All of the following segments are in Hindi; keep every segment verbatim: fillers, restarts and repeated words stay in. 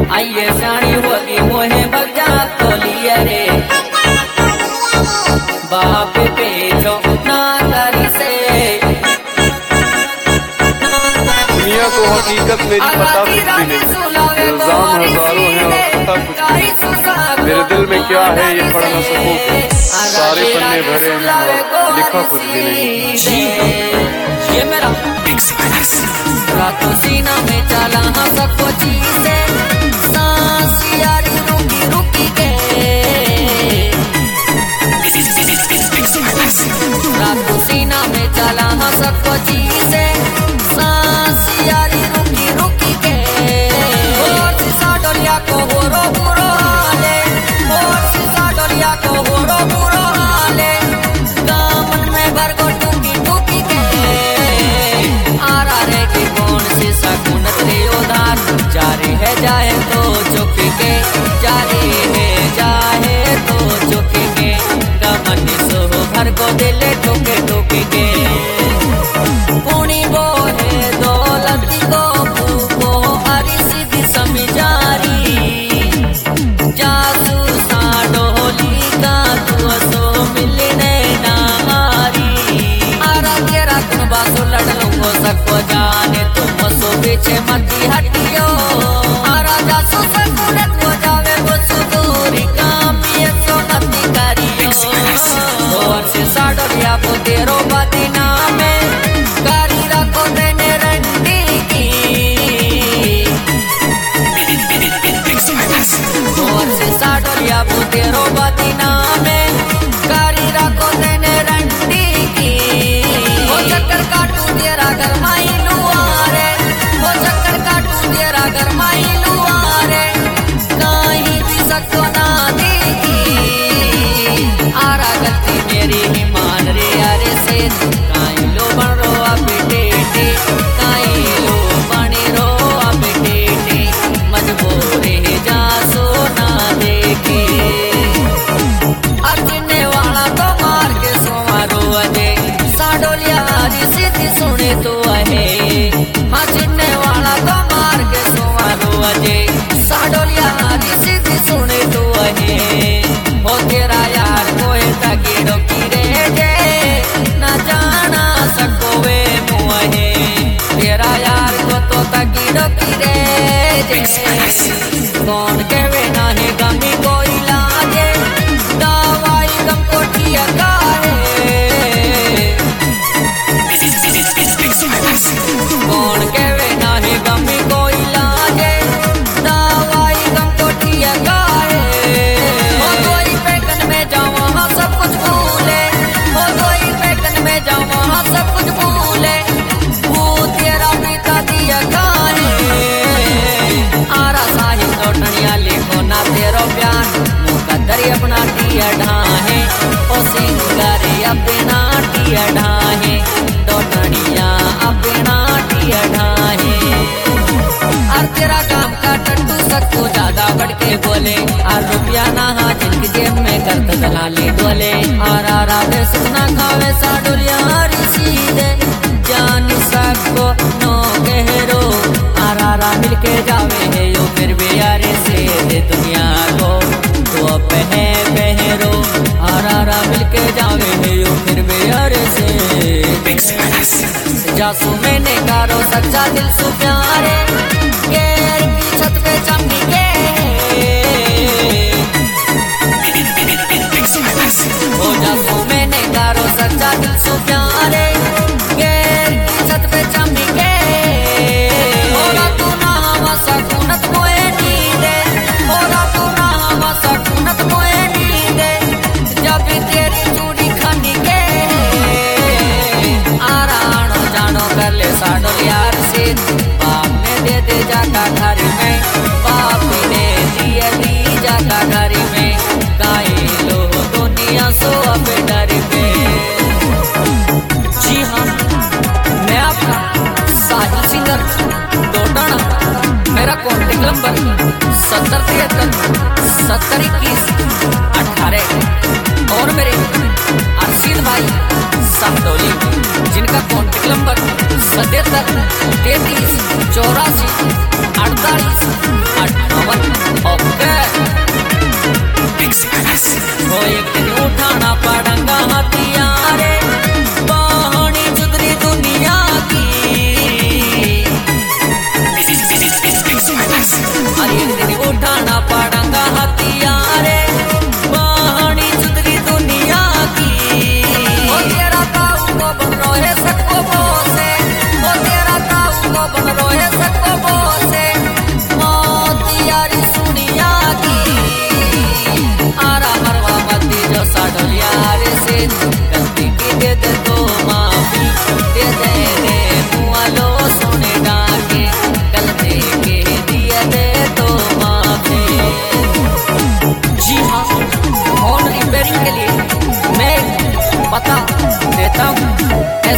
आइए साड़ी होगी मोहे भगजा तो लिए रे बाप पेछो ना करी से दुनिया को हकीकत मेरी पता कुछ भी नहीं, इल्जाम हजारों हैं और पता कुछ भी नहीं। मेरे दिल में क्या है ये पढ़ न सकूं, सारे पन्ने भरे हैं और लिखा कुछ भी नहीं। ये मेरा रातों सीना में चला हाँ सबको चीज़ सांस यारी रुकी रुकी के रातों सीना में चला हाँ सबको चीज़ सांस यारी रुकी रुकी के और सीसा डोलिया को हो रो बुरो हाले और सीसा डोलिया को हो रो बुरो हाले दामन में भर को टूकी टूकी के आ रहा रे की कौन सी सकुनत रे उधार जारी है जाए तो चुकी के जारी है जाए तो चुकी के दामन सो भर को दिल टूके टूकी के पुणी बोले दौलती को फूको हरी सीधी समझारी जासू सा डोली का तू सो मिलने नारी आरा तेरा कुन बासो लड़ लूंगो सबको जाने तुम सो पीछे मती हटियो आरा जासू सकुनत हो जावे वो सुदूरी काम ये सो नती करियो और से साड़िया को तेरो बदीना में कारी रखो देने रंडी की और से साड़िया को तेरो बदीना में कारी रखो देने रंडी की वो चक्कर काटू तेरा घर माई लुआरे वो चक्कर काटू तेरा घर माई लुआरे कहीं भी सको ना देखी आरा गलती मेरी ही मान रे अरे से काई लो बन रो अब टेटे काई लो बनी रो अब टेटे मजबूरी जा सो ना देखे अर्जने वाला तो मार के सोमारो अजे साडोलिया हरी सीधी सुने तो है हजने वाला तो मार के सोमारो अजे साडोलिया हरी सीधी सुने तो है हो तेरा यार कोई तकीड़ो की रे जे ना जाना सको वे मुहे तेरा यार को तो तकीड़ो की रे जे कौन कहवे ना है गमी कोई लागे दवाई गम को ठिया काहे कौन कहवे ना है गमी कोई लागे दवाई गम को ठिया काहे हो कोई पैकन में जावा हाँ सब कुछ भूले हो कोई पैकन में जावा हाँ सब कुछ भूले वो तेरा पिता दिया काहे आरा साहिब लौटनिया लिखो ना तेरो प्यार मुकद्दर अपना टिया ढाहे ओ सिंगारे अपना टिया ढाहे लौटनिया अपना टिया ढाहे और तेरा काम का टट्टू सबको ज्यादा बढ़ के बोले और रुपया ना हाँ जिनकी जेब में करत दलाली डोले और आरा दे सुना खावे साडुलिया हरी सीधे जान सबको नो गहरो और आरा मिलके जावे है यो फिर भी यारे से दे दुनिया को तो पहे पहरो और आरा मिलके जावे है यो फिर भी यारे से जासू मैंने कारो सच्चा दिल सु प्यारे गैर की छत पे चमकी के हो जासू मैंने कारो सच्चा दिल सु प्यारे गैर की छत पे चमकी के होरा तू ना हवा सकुनत मोए नींदे होरा तू ना हवा सकुनत मोए नींदे जब तेरी चूड़ी खनी के आरानो जानो कर ले साडो यार से बाप ने दे दे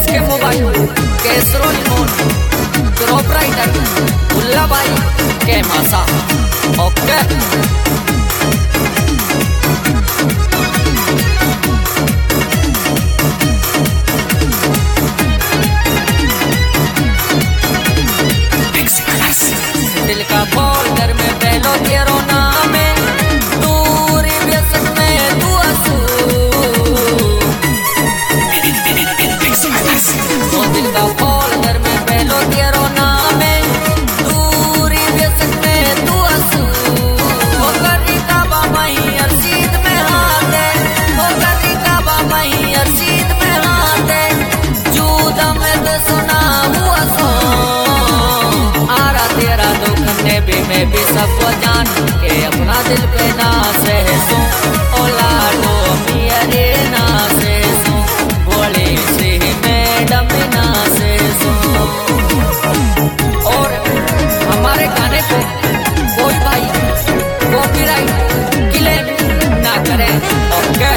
एसके मोबाइल केसरो लिमोन क्रॉप राइटर उल्ला भाई के मासा ओके दिल का फोल्डर में पहलो तेरो नाम है दूरी व्यसन में तू असू तो दिल का फोल्डर में पहलो तेरो नाम है दूरी व्यसन में तू असू वो करी काबा मही अरशीद में हाथ है वो करी काबा मही अरशीद में हाथ है जूदा में तो सुना हुआ सो आरा तेरा दुखने भी मैं भी सबको जान के अपना दिल पे ना से सो ओला तो मेरे ना से सो बोले से मैडम ना से सो। और हमारे गाने को कोई भाई कॉपीराइट क्लेम ना करे ओके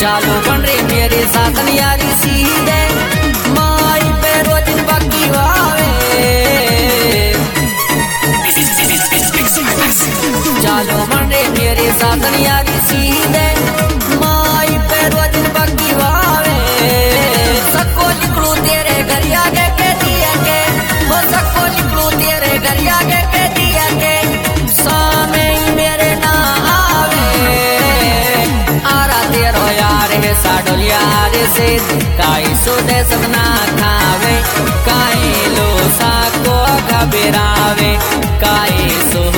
चालो बन रे मेरे साथ यारी सीधे माई पे रोज बाकी वावे चालो बन रे मेरे साथ यारी सीधे माई पे रोज बाकी वावे सबको निकलू तेरे घर आगे के दिया के वो सबको निकलू तेरे घर आगे के दिया के सामने मेरे ना आवे आरा तेरो यार है साडोल यार से काई सुदे सपना खावे काई लो साको घबरावे काई सो